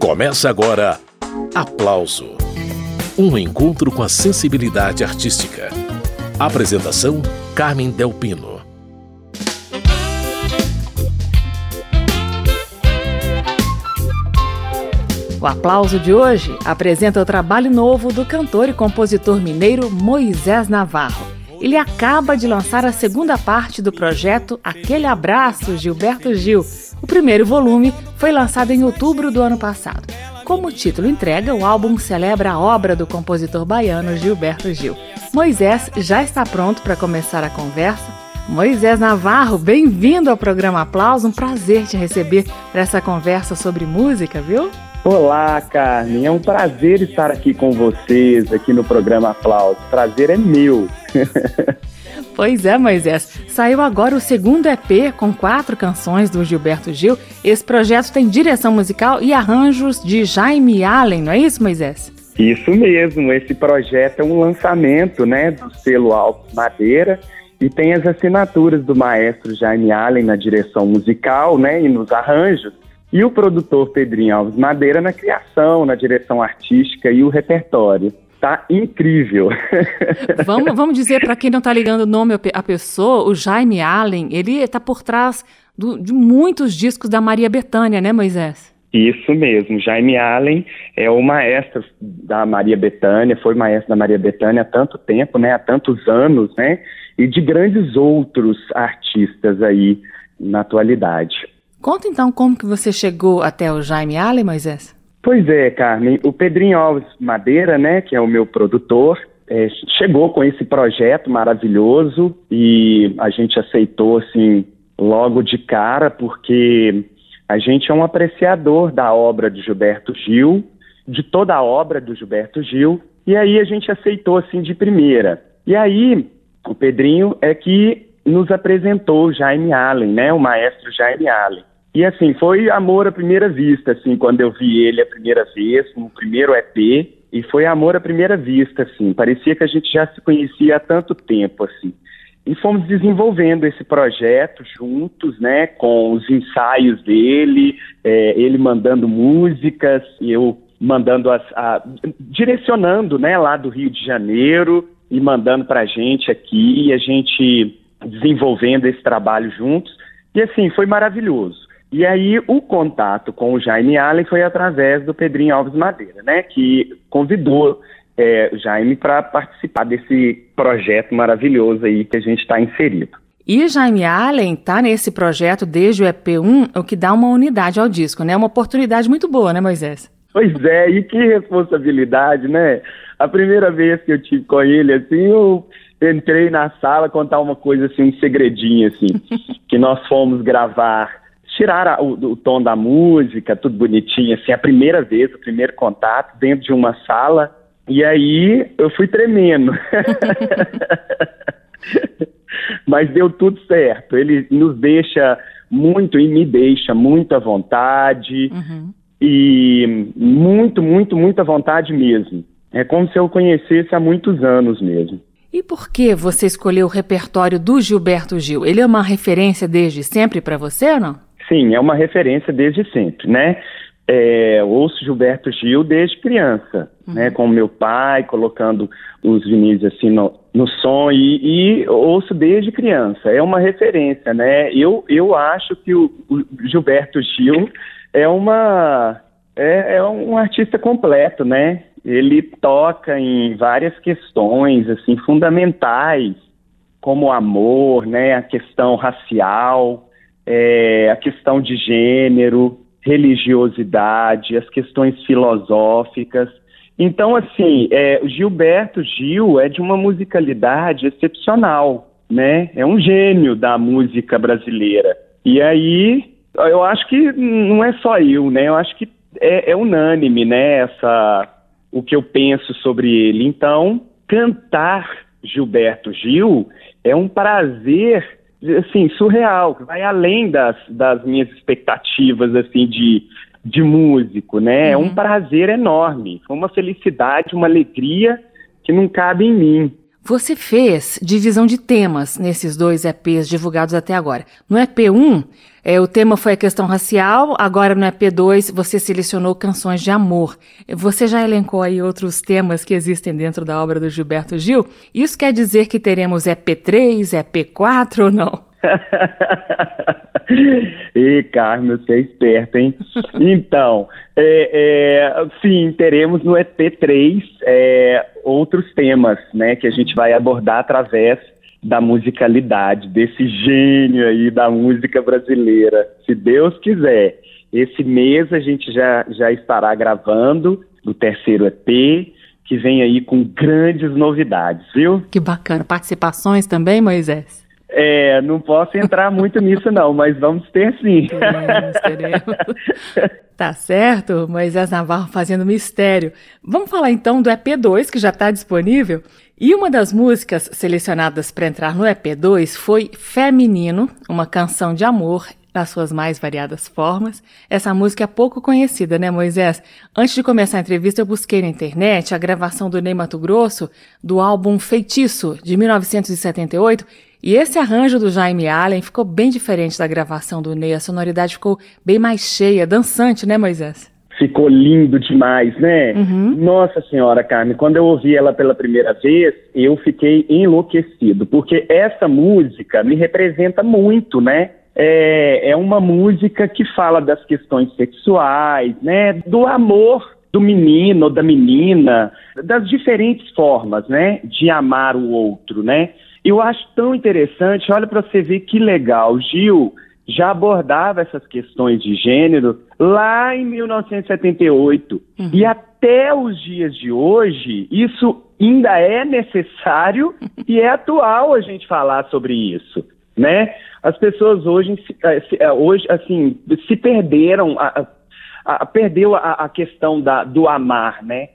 Começa agora Aplauso, um encontro com a sensibilidade artística. Apresentação, Carmen Del Pino. O Aplauso de hoje apresenta o trabalho novo do cantor e compositor mineiro Moisés Navarro. Ele acaba de lançar a segunda parte do projeto Aquele Abraço, Gilberto Gil. O primeiro volume foi lançado em outubro do ano passado. Como o título entrega, o álbum celebra a obra do compositor baiano Gilberto Gil. Moisés já está pronto para começar a conversa. Moisés Navarro, bem-vindo ao programa Aplauso. Um prazer te receber para essa conversa sobre música, viu? Olá, Carmen. É um prazer estar aqui com vocês, aqui no programa Aplauso. O prazer é meu. Pois é, Moisés. Saiu agora o segundo EP com 4 canções do Gilberto Gil. Esse projeto tem direção musical e arranjos de Jaime Allen, não é isso, Moisés? Isso mesmo. Esse projeto é um lançamento, do selo Alves Madeira e tem as assinaturas do maestro Jaime Allen na direção musical, e nos arranjos. E o produtor Pedrinho Alves Madeira na criação, na direção artística e o repertório. Tá incrível. Vamos dizer para quem não tá ligando o nome à pessoa, o Jaime Allen, ele está por trás de muitos discos da Maria Bethânia, né, Moisés? Isso mesmo. Jaime Allen é o maestro da Maria Bethânia, foi maestro da Maria Bethânia há tanto tempo, há tantos anos, e de grandes outros artistas aí na atualidade. Conta então como que você chegou até o Jaime Allen, Moisés? Pois é, Carmen, o Pedrinho Alves Madeira, que é o meu produtor, chegou com esse projeto maravilhoso e a gente aceitou, assim, logo de cara, porque a gente é um apreciador da obra de Gilberto Gil, de toda a obra do Gilberto Gil, e aí a gente aceitou, assim, de primeira. E aí, o Pedrinho é que nos apresentou o Jaime Allen, o maestro Jaime Allen. E assim, foi amor à primeira vista, assim, quando eu vi ele a primeira vez, no primeiro EP, e foi amor à primeira vista, assim, parecia que a gente já se conhecia há tanto tempo, assim. E fomos desenvolvendo esse projeto juntos, com os ensaios dele, ele mandando músicas, eu mandando direcionando, lá do Rio de Janeiro, e mandando pra gente aqui, e a gente desenvolvendo esse trabalho juntos, e assim, foi maravilhoso. E aí o contato com o Jaime Allen foi através do Pedrinho Alves Madeira, que convidou o Jaime para participar desse projeto maravilhoso aí que a gente está inserido. E Jaime Allen está nesse projeto desde o EP1, o que dá uma unidade ao disco, Uma oportunidade muito boa, Moisés? Pois é, e que responsabilidade, A primeira vez que eu tive com ele, assim, eu entrei na sala contar uma coisa, assim, um segredinho, assim, que nós fomos gravar, tirar o tom da música, tudo bonitinho, assim, a primeira vez, o primeiro contato, dentro de uma sala, e aí eu fui tremendo. Mas deu tudo certo, ele nos deixa muito, e me deixa muito à vontade, e muita vontade mesmo. É como se eu o conhecesse há muitos anos mesmo. E por que você escolheu o repertório do Gilberto Gil? Ele é uma referência desde sempre para você ou não? Sim, é uma referência desde sempre, Eu ouço Gilberto Gil desde criança, com meu pai, colocando os vinis assim no som e ouço desde criança. É uma referência, Eu acho que o Gilberto Gil é um artista completo, Ele toca em várias questões, assim, fundamentais, como o amor, a questão racial, a questão de gênero, religiosidade, as questões filosóficas. Então, assim, o Gilberto Gil é de uma musicalidade excepcional, É um gênio da música brasileira. E aí, eu acho que não é só eu, Eu acho que é unânime, o que eu penso sobre ele. Então, cantar Gilberto Gil é um prazer, assim, surreal, que vai além das minhas expectativas, assim, de músico, É um prazer enorme, foi uma felicidade, uma alegria que não cabe em mim. Você fez divisão de temas nesses 2 EPs divulgados até agora. No EP1, O tema foi a questão racial, agora no EP2 você selecionou canções de amor. Você já elencou aí outros temas que existem dentro da obra do Gilberto Gil? Isso quer dizer que teremos EP3, EP4 ou não? Ih, Carmen, você é esperta, hein? Então, sim, teremos no EP3 outros temas, né, que a gente vai abordar através da musicalidade, desse gênio aí da música brasileira. Se Deus quiser, esse mês a gente já estará gravando o terceiro EP, que vem aí com grandes novidades, viu? Que bacana. Participações também, Moisés? Não posso entrar muito nisso não, mas vamos ter sim. Teremos. Tá certo, Moisés Navarro fazendo mistério. Vamos falar então do EP2, que já está disponível. E uma das músicas selecionadas para entrar no EP2 foi Fé Menino, uma canção de amor nas suas mais variadas formas. Essa música é pouco conhecida, né, Moisés? Antes de começar a entrevista, eu busquei na internet a gravação do Ney Matogrosso do álbum Feitiço, de 1978, e esse arranjo do Jaime Allen ficou bem diferente da gravação do Ney. A sonoridade ficou bem mais cheia, dançante, né, Moisés? Ficou lindo demais, né? Uhum. Nossa Senhora, Carmen, quando eu ouvi ela pela primeira vez, eu fiquei enlouquecido, porque essa música me representa muito, né? É uma música que fala das questões sexuais, né? Do amor do menino ou da menina, das diferentes formas, né? De amar o outro, né? Eu acho tão interessante, olha para você ver que legal, Gil já abordava essas questões de gênero lá em 1978. Uhum. E até os dias de hoje, isso ainda é necessário e é atual a gente falar sobre isso, né? As pessoas hoje assim, se perderam, perdeu a questão do amar, né?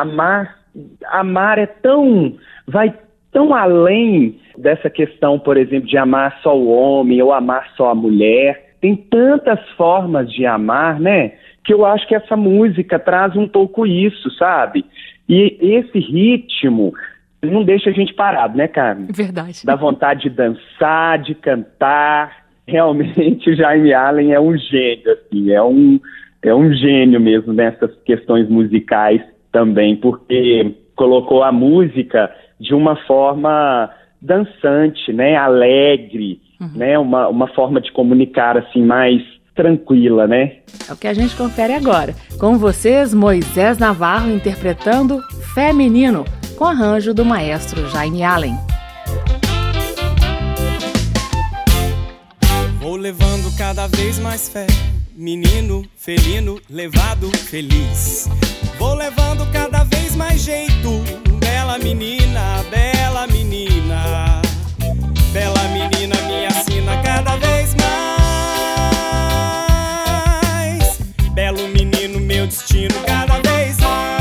Amar é vai tão além dessa questão, por exemplo, de amar só o homem ou amar só a mulher. Tem tantas formas de amar, né? Que eu acho que essa música traz um pouco isso, sabe? E esse ritmo não deixa a gente parado, né, Carmen? Verdade. Dá vontade de dançar, de cantar. Realmente o Jaime Allen é um gênio, assim, é um gênio mesmo nessas questões musicais também, porque colocou a música de uma forma dançante, né, alegre, né, uma forma de comunicar assim mais tranquila, né? É o que a gente confere agora. Com vocês, Moisés Navarro interpretando Fé Menino, com arranjo do maestro Jaime Allen. Vou levando cada vez mais fé, menino, felino, levado, feliz. Vou levando cada vez mais jeito, bela menina, bela menina. Bela menina me assina cada vez mais. Belo menino, meu destino cada vez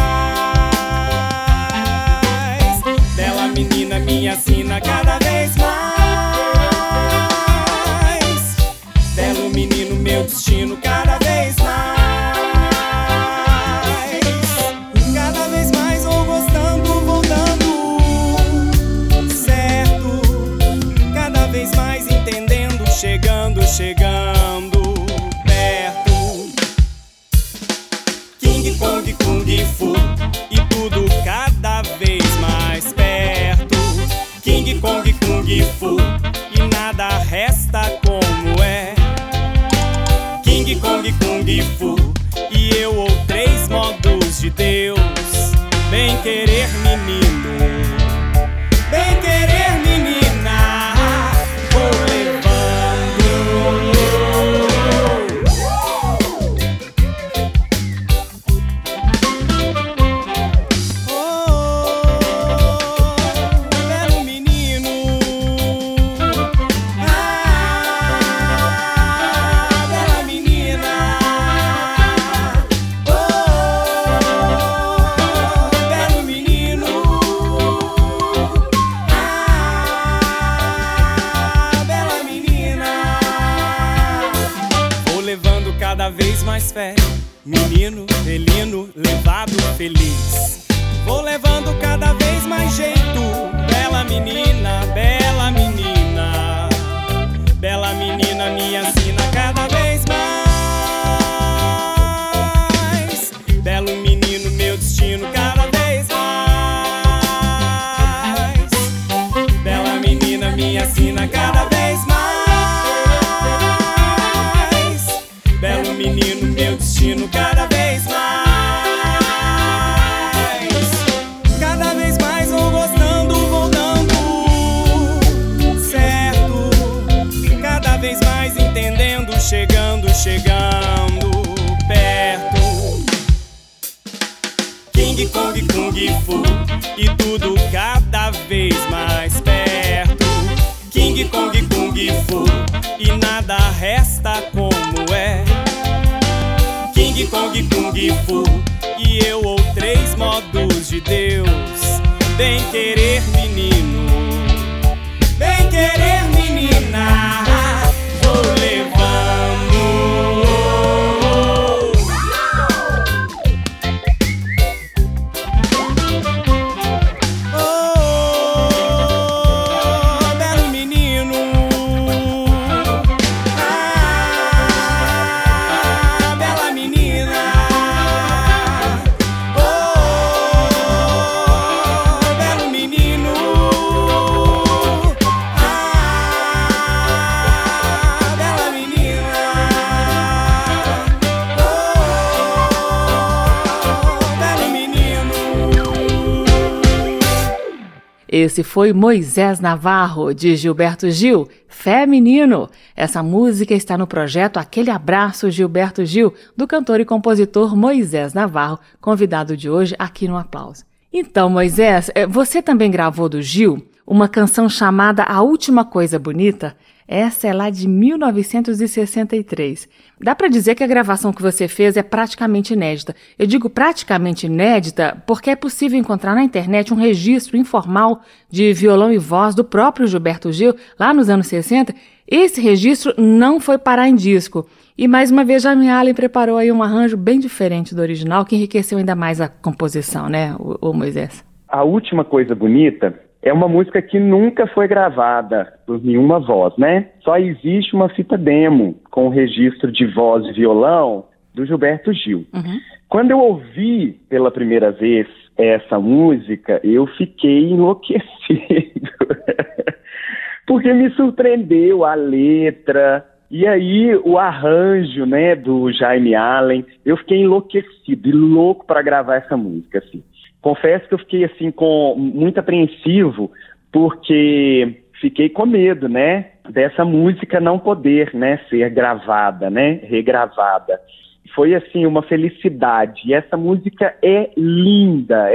mais. Bela menina me assina cada vez mais. Belo menino, meu destino cada vez mais. Cada vez mais vou gostando, vou dando certo. Cada vez mais entendendo, chegando perto. King Kong, Kung Fu e tudo cada vez mais perto. King Kong, Kung Fu e nada resta como é. King Kong, Kung Fu e eu ou 3 modos de Deus. Bem querer menino, bem querer menina. Vou levando. Oh, belo menino. Bela menina. Oh, belo menino. Bela menina. Vou levando cada vez mais fé, menino, felino, levado, feliz. Vou levando cada vez mais jeito, bela menina, bela menina. Bela menina menina me ensina cada vez mais. Belo menino, meu destino cada vez mais. Bela menina me ensina cada vez mais. Belo menino, meu destino cada vez mais. Cada vez mais vou gostando, vou dando certo. Cada vez mais entendendo, chegando perto. King Kong, Kung Fu, e tudo cada vez mais perto. King Kong, Kung Fu, e nada resta como é. King Kong, Kung Fu, e eu ou 3 modos de Deus. Bem querer menino, bem querer menina, vou levando. Oh, belo menino, ah, bela menina. Oh, belo menino, ah, bela menina. Oh, belo menino. Esse foi Moisés Navarro, de Gilberto Gil, Fé Menino. Essa música está no projeto Aquele Abraço Gilberto Gil, do cantor e compositor Moisés Navarro, convidado de hoje aqui no Aplauso. Então, Moisés, você também gravou do Gil uma canção chamada A Última Coisa Bonita? Essa é lá de 1963. Dá para dizer que a gravação que você fez é praticamente inédita. Eu digo praticamente inédita porque é possível encontrar na internet um registro informal de violão e voz do próprio Gilberto Gil, lá nos anos 60. Esse registro não foi parar em disco. E mais uma vez, Jaime Allen preparou aí um arranjo bem diferente do original, que enriqueceu ainda mais a composição, né, o Moisés? A Última Coisa Bonita é uma música que nunca foi gravada por nenhuma voz, né? Só existe uma fita demo com o registro de voz e violão do Gilberto Gil. Uhum. Quando eu ouvi pela primeira vez essa música, eu fiquei enlouquecido. Porque me surpreendeu a letra, e aí o arranjo, né, do Jaime Allen. Eu fiquei enlouquecido e louco para gravar essa música, assim. Confesso que eu fiquei, assim, muito apreensivo, porque fiquei com medo, né, dessa música não poder, né, ser gravada, né, regravada. Foi, assim, uma felicidade. E essa música é linda,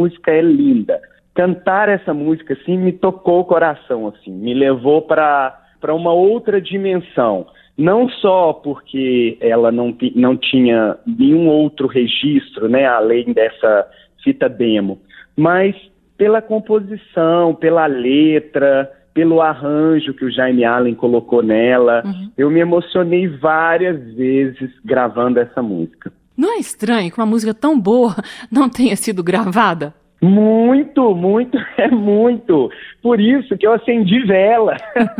Cantar essa música, assim, me tocou o coração, assim, me levou para uma outra dimensão. Não só porque ela não tinha nenhum outro registro, né, além dessa fita demo, mas pela composição, pela letra, pelo arranjo que o Jaime Allen colocou nela. Uhum. Eu me emocionei várias vezes gravando essa música. Não é estranho que uma música tão boa não tenha sido gravada? Muito, muito, é muito. Por isso que eu acendi vela.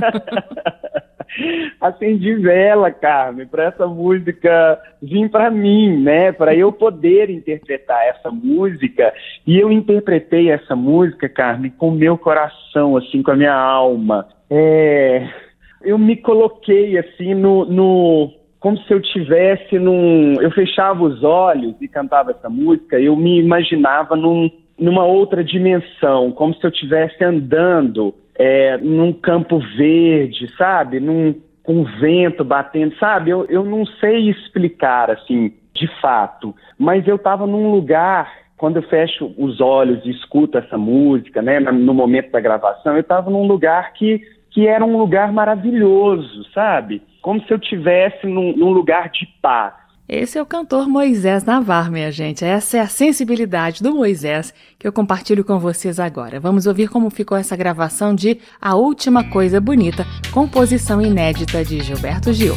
Acendi vela, Carmen, para essa música vir para mim, né? Para eu poder interpretar essa música. E eu interpretei essa música, Carmen, com o meu coração, assim, com a minha alma. Eu me coloquei, assim, como se eu tivesse eu fechava os olhos e cantava essa música, eu me imaginava numa outra dimensão, como se eu estivesse andando num campo verde, sabe? Com vento batendo, sabe? Eu não sei explicar, assim, de fato, mas eu estava num lugar, quando eu fecho os olhos e escuto essa música, né, no momento da gravação, eu estava num lugar que era um lugar maravilhoso, sabe? Como se eu estivesse num lugar de paz. Esse é o cantor Moisés Navarro, minha gente. Essa é a sensibilidade do Moisés que eu compartilho com vocês agora. Vamos ouvir como ficou essa gravação de A Última Coisa Bonita, composição inédita de Gilberto Gil.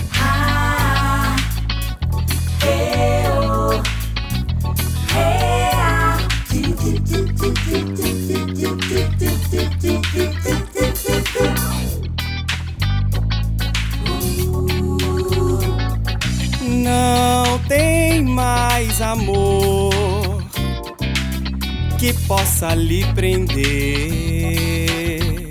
amor que possa lhe prender.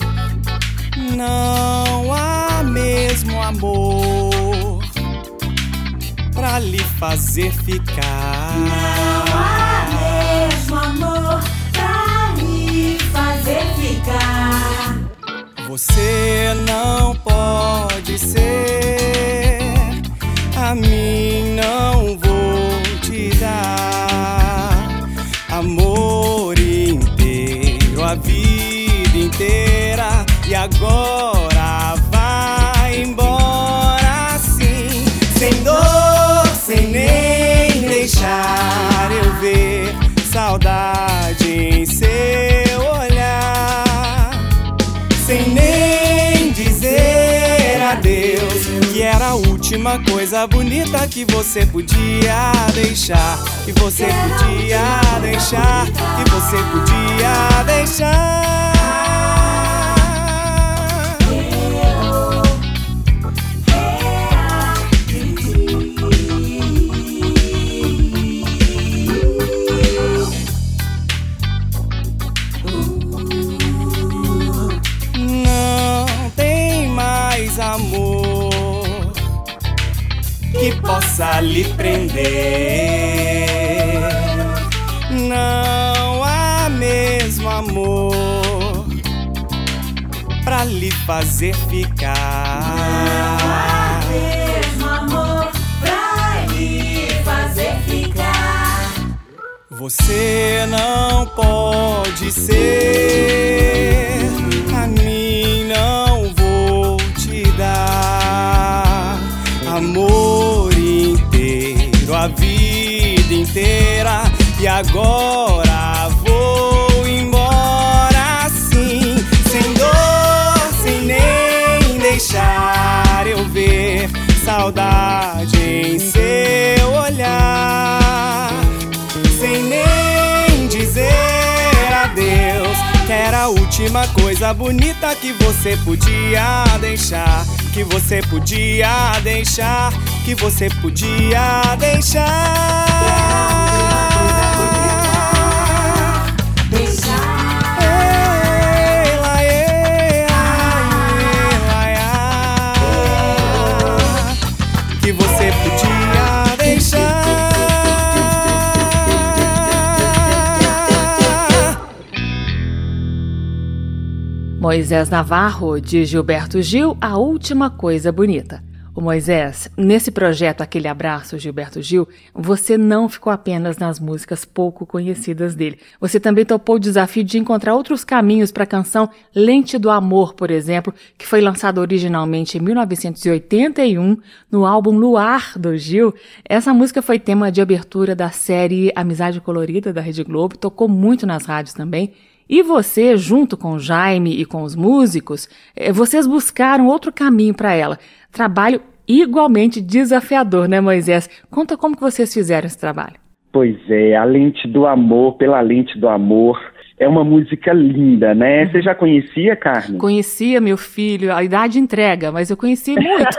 Não há mesmo amor pra lhe fazer ficar. Não há mesmo amor pra lhe fazer ficar. Você não pode ser, a mim não vou te dar amor inteiro, a vida inteira, e agora vai embora assim, sem dor, sem nem deixar eu ver saudade em seu olhar, sem nem dizer adeus, que era a última coisa bonita que você podia deixar, que você podia deixar, que você podia deixar. Amor que possa lhe prender. Não há mesmo amor pra lhe fazer ficar. Não há mesmo amor pra lhe fazer ficar. Você não pode ser, a mim não vou te dar amor inteiro, a vida inteira, e agora vou embora assim, sem dor, sem nem deixar eu ver saudade em seu olhar, sem nem dizer adeus, que era a última coisa bonita que você podia deixar, que você podia deixar, que você podia deixar. Que você podia deixar. Moisés Navarro, de Gilberto Gil, A Última Coisa Bonita. Ô Moisés, nesse projeto Aquele Abraço, Gilberto Gil, você não ficou apenas nas músicas pouco conhecidas dele. Você também topou o desafio de encontrar outros caminhos para a canção Lente do Amor, por exemplo, que foi lançada originalmente em 1981 no álbum Luar, do Gil. Essa música foi tema de abertura da série Amizade Colorida, da Rede Globo, tocou muito nas rádios também. E você, junto com o Jaime e com os músicos, vocês buscaram outro caminho para ela. Trabalho igualmente desafiador, né, Moisés? Conta como que vocês fizeram esse trabalho. Pois é, A Lente do Amor, Pela Lente do Amor, é uma música linda, né? Você já conhecia, Carmen? Conhecia, meu filho, a idade entrega, mas eu conheci muito.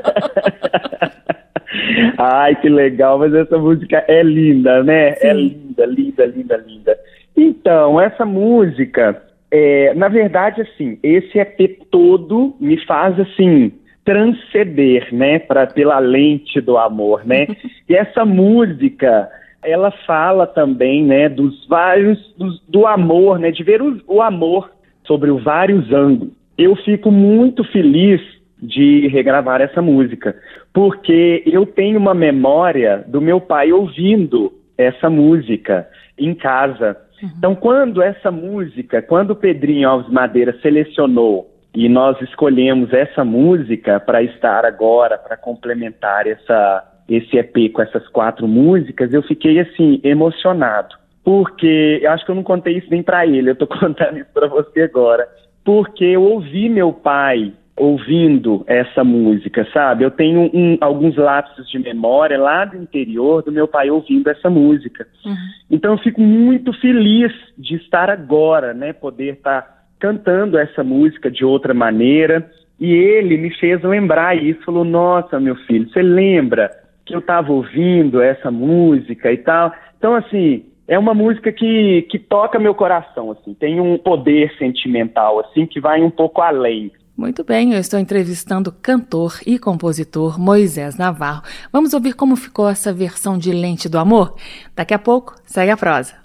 Ai, que legal, mas essa música é linda, né? Sim. É linda, linda, linda, linda. Então, essa música, na verdade, assim, esse EP todo me faz, assim, transcender, né, pela lente do amor, né? E essa música, ela fala também, né, do amor, né, de ver o amor sobre os vários ângulos. Eu fico muito feliz de regravar essa música, porque eu tenho uma memória do meu pai ouvindo essa música em casa. Então, quando o Pedrinho Alves Madeira selecionou e nós escolhemos essa música para estar agora, para complementar esse EP com essas 4 músicas, eu fiquei, assim, emocionado. Porque, eu acho que eu não contei isso nem para ele, eu tô contando isso para você agora. Porque eu ouvi meu pai ouvindo essa música, sabe? Eu tenho alguns lapsos de memória lá do interior do meu pai ouvindo essa música. Então eu fico muito feliz de estar agora, né? Poder estar cantando essa música de outra maneira. E ele me fez lembrar isso, falou, nossa, meu filho, você lembra que eu estava ouvindo essa música e tal. Então, assim, é uma música que toca meu coração, assim, tem um poder sentimental, assim, que vai um pouco além. Muito bem, eu estou entrevistando o cantor e compositor Moisés Navarro. Vamos ouvir como ficou essa versão de Lente do Amor? Daqui a pouco, segue a prosa.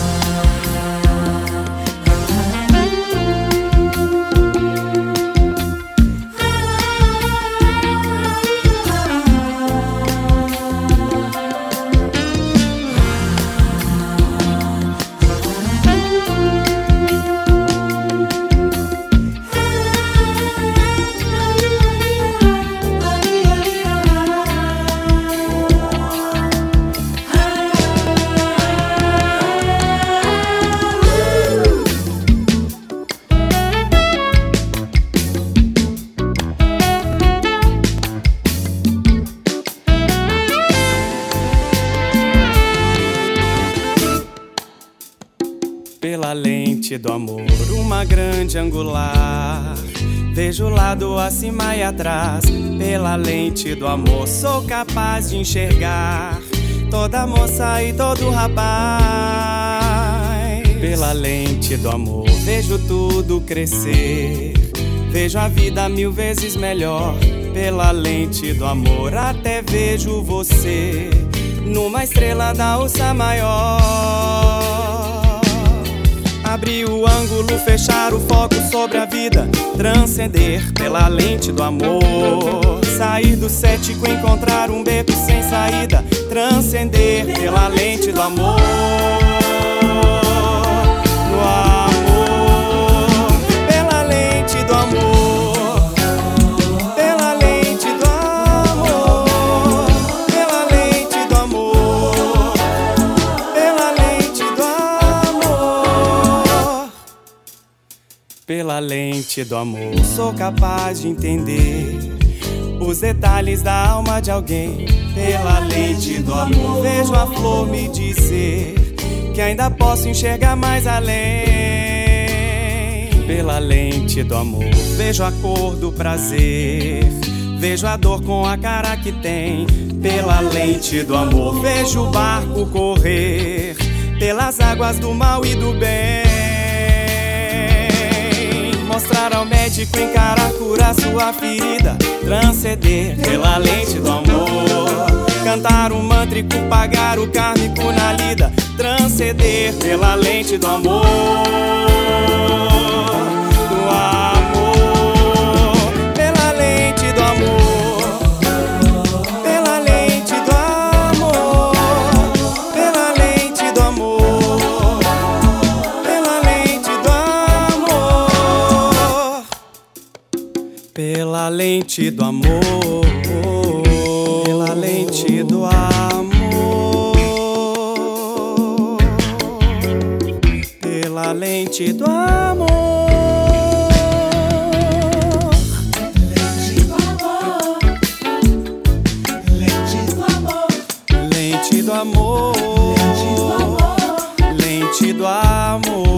Pela lente do amor, uma grande angular, vejo o lado acima e atrás. Pela lente do amor, sou capaz de enxergar toda moça e todo rapaz. Pela lente do amor, vejo tudo crescer, vejo a vida 1000 vezes melhor. Pela lente do amor, até vejo você numa estrela da ursa maior. Abrir o ângulo, fechar o foco sobre a vida, transcender pela lente do amor. Sair do cético, encontrar um beco sem saída, transcender pela lente do amor. Do amor, pela lente do amor. Pela lente do amor. Pela lente do amor. Pela lente do amor. Pela lente do amor, sou capaz de entender os detalhes da alma de alguém. Pela lente do amor, vejo a flor me dizer que ainda posso enxergar mais além. Pela lente do amor, vejo a cor do prazer, vejo a dor com a cara que tem. Pela lente do amor, vejo o barco correr pelas águas do mal e do bem. Mostrar ao médico, encarar, curar sua ferida, transcender pela lente do amor. Cantar um mântrico, pagar o kármico na lida, transcender pela lente do amor. Do amor, pela lente do amor. Pela lente do amor. Pela lente do amor. Pela lente do amor. Pela lente do amor. Pela lente do amor. Pela lente do amor. Lente do amor. Lente do amor. Lente do amor.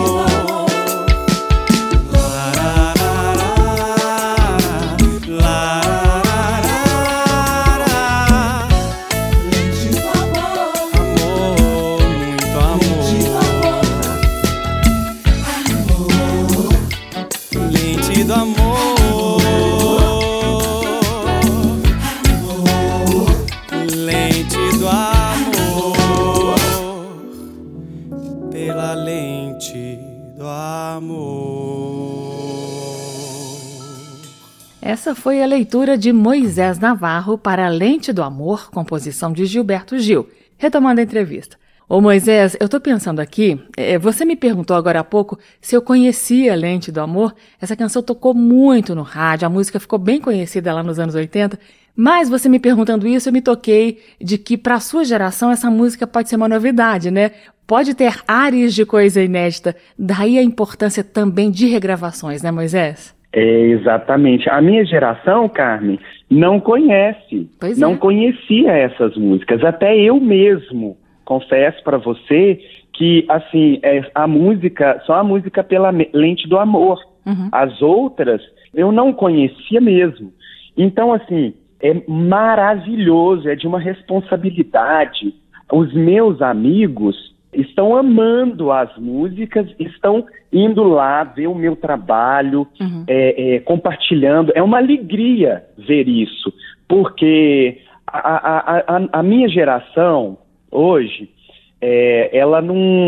Essa foi a leitura de Moisés Navarro para a Lente do Amor, composição de Gilberto Gil. Retomando a entrevista. Ô Moisés, eu tô pensando aqui, você me perguntou agora há pouco se eu conhecia a Lente do Amor. Essa canção tocou muito no rádio, a música ficou bem conhecida lá nos anos 80, mas você me perguntando isso, eu me toquei de que para a sua geração essa música pode ser uma novidade, né? Pode ter ares de coisa inédita, daí a importância também de regravações, né, Moisés? Exatamente. A minha geração, Carmen, não conhece, não conhecia essas músicas. Até eu mesmo, confesso para você que, assim, só a música pela Lente do Amor. Uhum. As outras eu não conhecia mesmo. Então, assim, é maravilhoso, é de uma responsabilidade. Os meus amigos estão amando as músicas, estão indo lá ver o meu trabalho, compartilhando. É uma alegria ver isso, porque a minha geração hoje, ela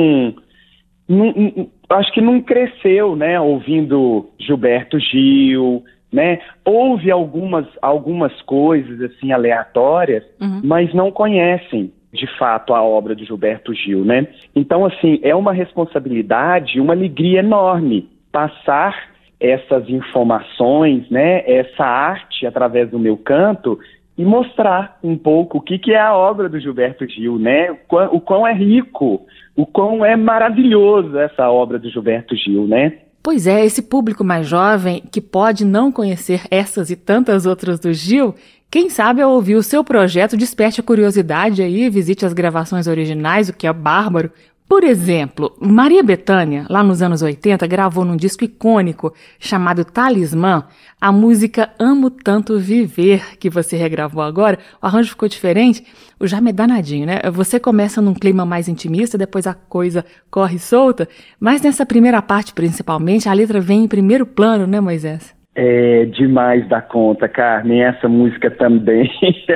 acho que não cresceu, né, ouvindo Gilberto Gil, né? Houve algumas coisas assim aleatórias, mas não conhecem de fato a obra do Gilberto Gil, né? Então, assim, é uma responsabilidade, uma alegria enorme passar essas informações, né? Essa arte através do meu canto e mostrar um pouco o que é a obra do Gilberto Gil, né? O quão é rico, o quão é maravilhoso essa obra do Gilberto Gil, né? Pois é, esse público mais jovem que pode não conhecer essas e tantas outras do Gil, quem sabe ao ouvir o seu projeto desperte a curiosidade aí, visite as gravações originais, o que é bárbaro. Por exemplo, Maria Bethânia, lá nos anos 80, gravou num disco icônico chamado Talismã, a música Amo Tanto Viver, que você regravou agora. O arranjo ficou diferente, o Jaime é danadinho, né? Você começa num clima mais intimista, depois a coisa corre solta, mas nessa primeira parte, principalmente, a letra vem em primeiro plano, né, Moisés? É demais da conta, Carmen, essa música também.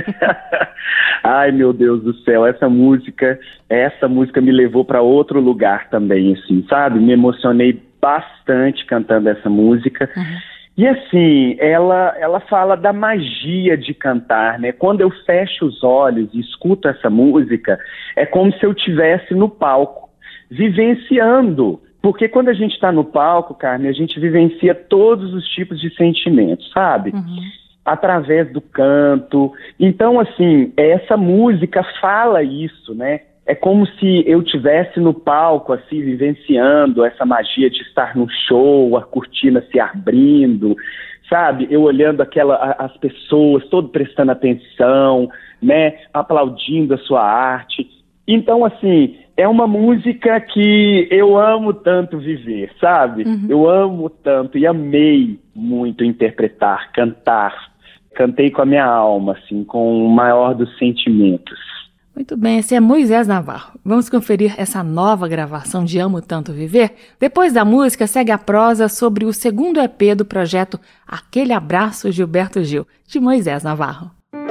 Ai, meu Deus do céu, essa música me levou para outro lugar também, assim, sabe? Me emocionei bastante cantando essa música. E assim, ela fala da magia de cantar, né? Quando eu fecho os olhos e escuto essa música, é como se eu estivesse no palco, vivenciando. Porque quando a gente está no palco, Carmen, a gente vivencia todos os tipos de sentimentos, sabe? Através do canto. Então, assim, essa música fala isso, né? É como se eu estivesse no palco, assim, vivenciando essa magia de estar no show, a cortina se abrindo, sabe? Eu olhando as pessoas, todo prestando atenção, né? Aplaudindo a sua arte. Então, assim, é uma música que eu amo tanto viver, sabe? Eu amo tanto e amei muito interpretar, cantar. Cantei com a minha alma, assim, com o maior dos sentimentos. Muito bem, esse é Moisés Navarro. Vamos conferir essa nova gravação de Amo Tanto Viver? Depois da música, segue a prosa sobre o segundo EP do projeto Aquele Abraço Gilberto Gil, de Moisés Navarro.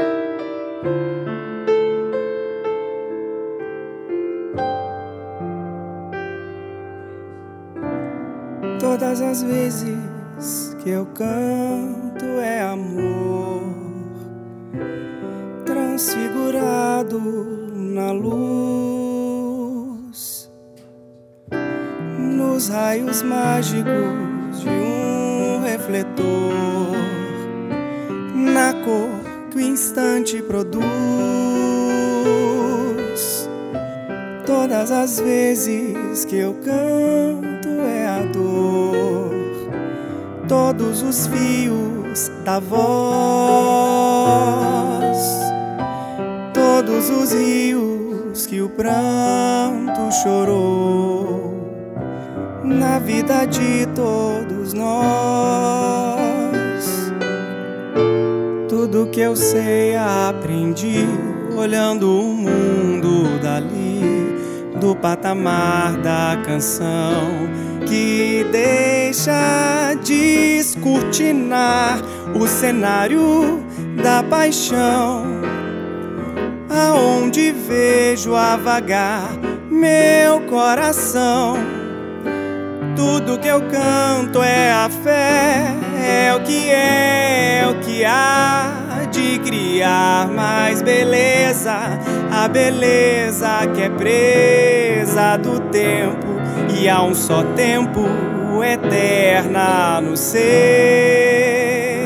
Todas as vezes que eu canto é amor transfigurado na luz, nos raios mágicos de um refletor, na cor que o instante produz. Todas as vezes que eu canto é a dor, todos os fios da voz, todos os rios que o pranto chorou, na vida de todos nós. Tudo que eu sei aprendi olhando o mundo dali, do patamar da canção que deixa descortinar o cenário da paixão, aonde vejo a vagar meu coração. Tudo que eu canto é a fé, é o que há de criar mais beleza, a beleza que é presa do tempo, e há um só tempo eterna no ser.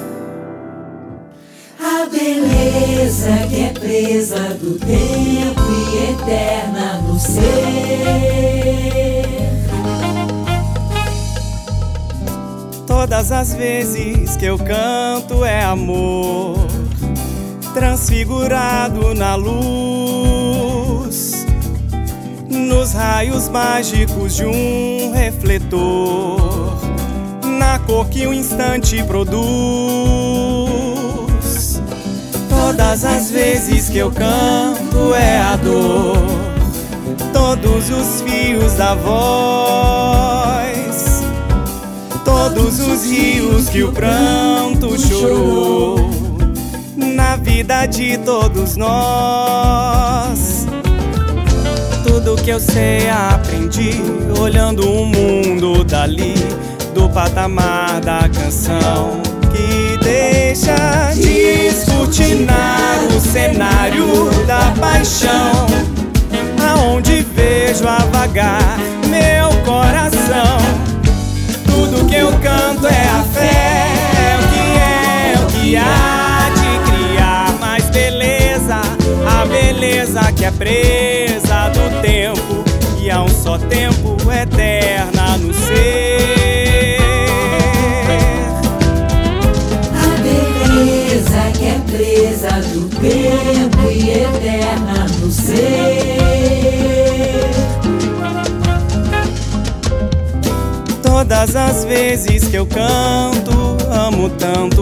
A beleza que é presa do tempo e eterna no ser. Todas as vezes que eu canto é amor transfigurado na luz, nos raios mágicos de um refletor, na cor que o instante produz. Todas as vezes que eu canto é a dor, todos os fios da voz, todos os rios que o pranto chorou na vida de todos nós. Tudo que eu sei aprendi olhando o mundo dali, do patamar da canção que deixa descortinar o cenário da paixão, aonde vejo a vagar meu coração. Tudo que eu canto é a fé, é o que há de criar mais beleza, a beleza que é presa do tempo e a um só tempo eterna no ser. Que é presa do tempo e eterna no ser. Todas as vezes que eu canto, amo tanto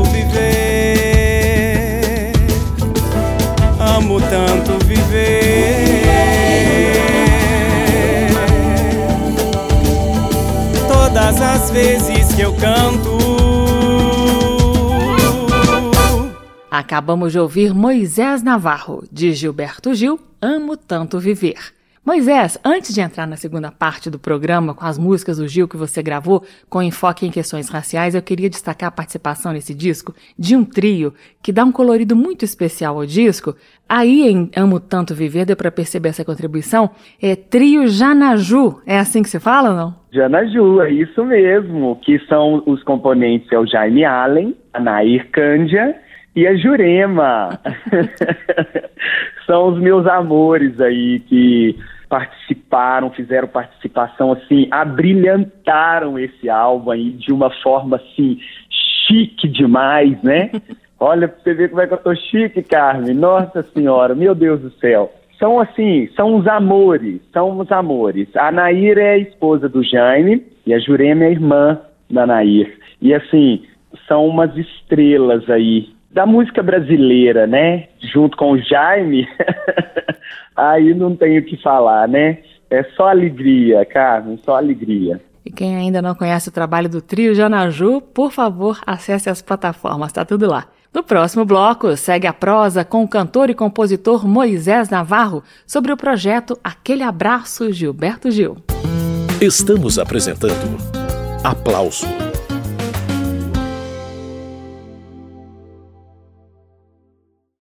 viver, amo tanto viver. Todas as vezes que eu canto. Acabamos de ouvir Moisés Navarro, de Gilberto Gil, Amo Tanto Viver. Moisés, antes de entrar na segunda parte do programa com as músicas do Gil que você gravou com enfoque em questões raciais, eu queria destacar a participação nesse disco de um trio que dá um colorido muito especial ao disco. Aí em Amo Tanto Viver deu para perceber essa contribuição. É trio Janaju, é assim que se fala ou não? Janaju, é isso mesmo, que são os componentes, é o Jaime Allen, a Nair Cândia e a Jurema. São os meus amores aí que participaram, fizeram participação assim, abrilhantaram esse álbum aí de uma forma assim, chique demais, né? Olha pra você ver como é que eu tô chique, Carmen. Nossa Senhora, meu Deus do céu. São assim, são os amores. A Nair é a esposa do Jaime e a Jurema é a irmã da Nair. E assim, são umas estrelas aí da música brasileira, né? Junto com o Jaime, aí não tenho o que falar, né? É só alegria, Carmen, só alegria. E quem ainda não conhece o trabalho do trio Janaju, por favor, acesse as plataformas, tá tudo lá. No próximo bloco, segue a prosa com o cantor e compositor Moisés Navarro sobre o projeto Aquele Abraço Gilberto Gil. Estamos apresentando Aplauso.